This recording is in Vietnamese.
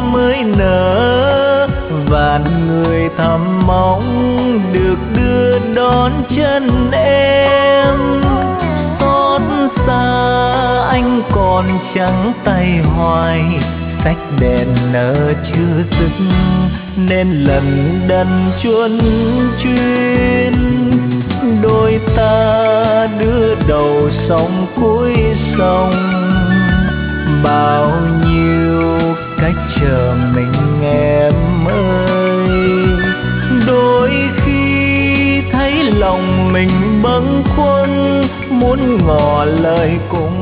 mới nở, vạn người thầm mong được đưa đón chân em. Xót xa anh còn trắng tay hoài, sách đèn nở chưa dứt nên lần đần chuân chuyên. Đôi ta đưa đầu sông cuối sông, bao nhiêu cách chờ mình em ơi. Đôi khi thấy lòng mình bâng khuâng, muốn ngỏ lời cùng